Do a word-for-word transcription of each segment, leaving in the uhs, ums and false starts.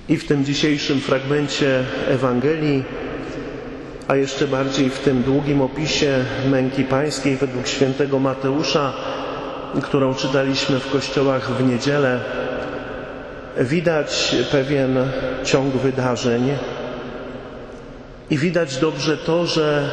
I w tym dzisiejszym fragmencie Ewangelii, a jeszcze bardziej w tym długim opisie męki pańskiej według świętego Mateusza, którą czytaliśmy w kościołach w niedzielę, widać pewien ciąg wydarzeń i widać dobrze to, że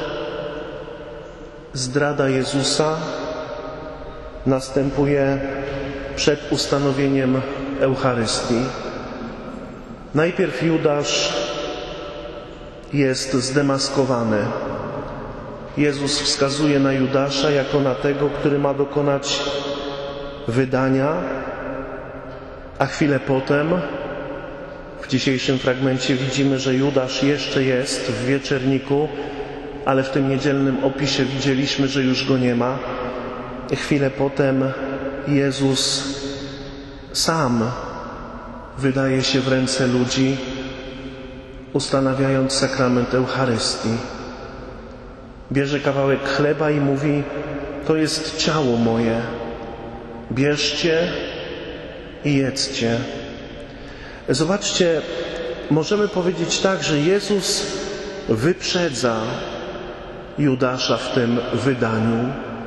zdrada Jezusa następuje przed ustanowieniem Eucharystii. Najpierw Judasz jest zdemaskowany. Jezus wskazuje na Judasza jako na tego, który ma dokonać wydania, a chwilę potem w dzisiejszym fragmencie widzimy, że Judasz jeszcze jest w wieczerniku, ale w tym niedzielnym opisie widzieliśmy, że już go nie ma. Chwilę potem Jezus sam wydaje się w ręce ludzi, ustanawiając sakrament Eucharystii. Bierze kawałek chleba i mówi: to jest ciało moje, bierzcie i jedzcie. Zobaczcie, możemy powiedzieć tak, że Jezus wyprzedza Judasza w tym wydaniu.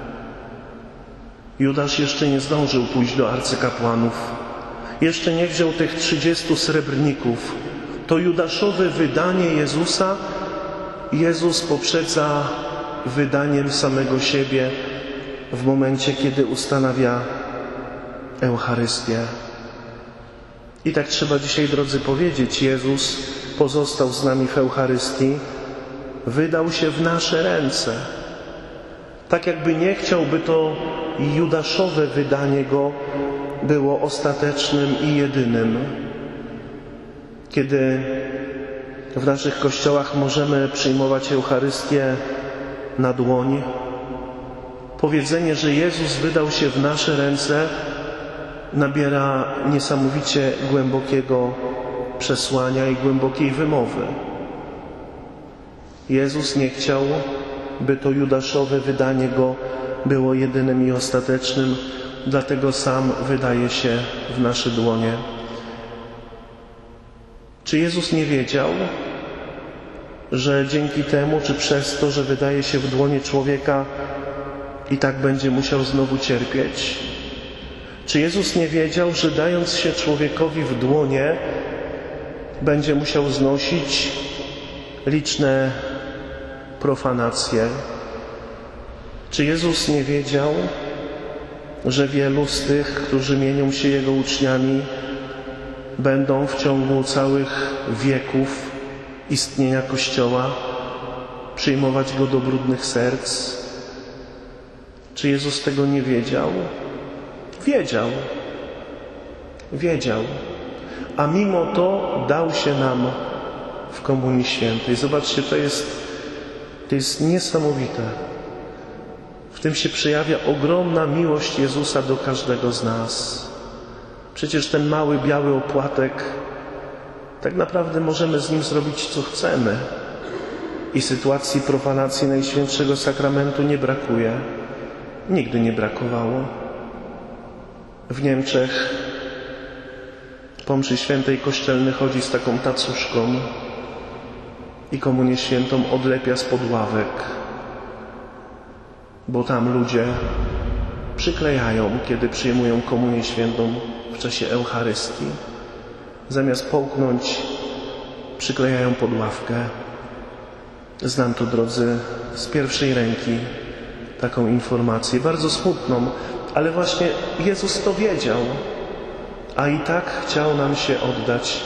Judasz jeszcze nie zdążył pójść do arcykapłanów, jeszcze nie wziął tych trzydziestu srebrników. To judaszowe wydanie Jezusa Jezus poprzedza wydaniem samego siebie w momencie, kiedy ustanawia Eucharystię. I tak trzeba dzisiaj, drodzy, powiedzieć: Jezus pozostał z nami w Eucharystii, wydał się w nasze ręce. Tak jakby nie chciał, by to judaszowe wydanie Go było ostatecznym i jedynym. Kiedy w naszych kościołach możemy przyjmować Eucharystię na dłoń, powiedzenie, że Jezus wydał się w nasze ręce, nabiera niesamowicie głębokiego przesłania i głębokiej wymowy. Jezus nie chciał, by to judaszowe wydanie Go było jedynym i ostatecznym, dlatego sam wydaje się w nasze dłonie. Czy Jezus nie wiedział, że dzięki temu, czy przez to, że wydaje się w dłonie człowieka, i tak będzie musiał znowu cierpieć? Czy Jezus nie wiedział, że dając się człowiekowi w dłonie, będzie musiał znosić liczne profanacje? Czy Jezus nie wiedział, że wielu z tych, którzy mienią się Jego uczniami, będą w ciągu całych wieków istnienia Kościoła przyjmować Go do brudnych serc? Czy Jezus tego nie wiedział? Wiedział. Wiedział. A mimo to dał się nam w Komunii Świętej. Zobaczcie, to jest, to jest niesamowite. W tym się przejawia ogromna miłość Jezusa do każdego z nas. Przecież ten mały, biały opłatek, tak naprawdę możemy z nim zrobić, co chcemy. I sytuacji profanacji Najświętszego Sakramentu nie brakuje. Nigdy nie brakowało. W Niemczech po mszy świętej kościelny chodzi z taką tacuszką i Komunię Świętą odlepia spod ławek, bo tam ludzie przyklejają, kiedy przyjmują Komunię Świętą w czasie Eucharystii. Zamiast połknąć, przyklejają pod ławkę. Znam to, drodzy, z pierwszej ręki taką informację, bardzo smutną, ale właśnie Jezus to wiedział, a i tak chciał nam się oddać.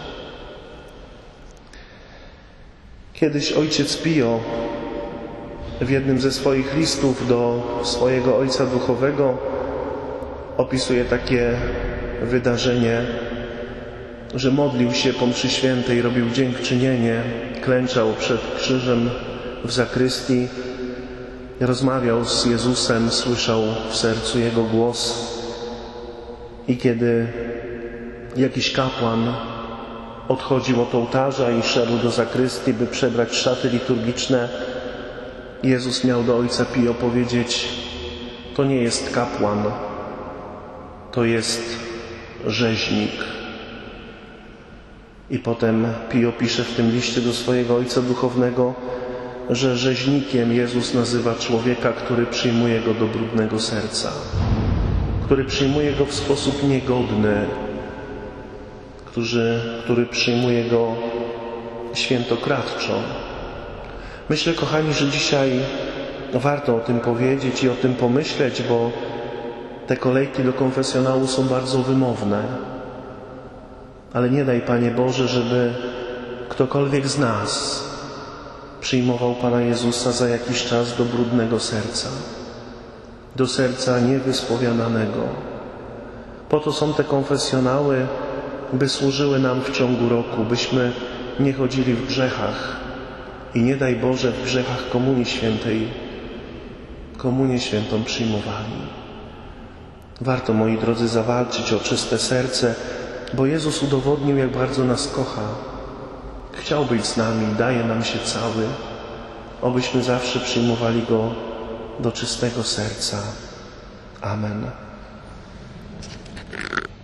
Kiedyś ojciec Pio w jednym ze swoich listów do swojego ojca duchowego opisuje takie wydarzenie, że modlił się po mszy świętej, robił dziękczynienie, klęczał przed krzyżem w zakrystii, rozmawiał z Jezusem, słyszał w sercu Jego głos i kiedy jakiś kapłan odchodził od ołtarza i szedł do zakrystii, by przebrać szaty liturgiczne, Jezus miał do ojca Pio powiedzieć: to nie jest kapłan, to jest rzeźnik. I potem Pio pisze w tym liście do swojego ojca duchownego, że rzeźnikiem Jezus nazywa człowieka, który przyjmuje go do brudnego serca, który przyjmuje go w sposób niegodny, który, który przyjmuje go świętokradczo. Myślę, kochani, że dzisiaj warto o tym powiedzieć i o tym pomyśleć, bo te kolejki do konfesjonału są bardzo wymowne. Ale nie daj, Panie Boże, żeby ktokolwiek z nas przyjmował Pana Jezusa za jakiś czas do brudnego serca, do serca niewyspowiadanego. Po to są te konfesjonały, by służyły nam w ciągu roku, byśmy nie chodzili w grzechach i nie daj Boże w grzechach Komunii Świętej, Komunię Świętą przyjmowali. Warto, moi drodzy, zawalczyć o czyste serce, bo Jezus udowodnił, jak bardzo nas kocha. Chciał być z nami, daje nam się cały, obyśmy zawsze przyjmowali Go do czystego serca. Amen.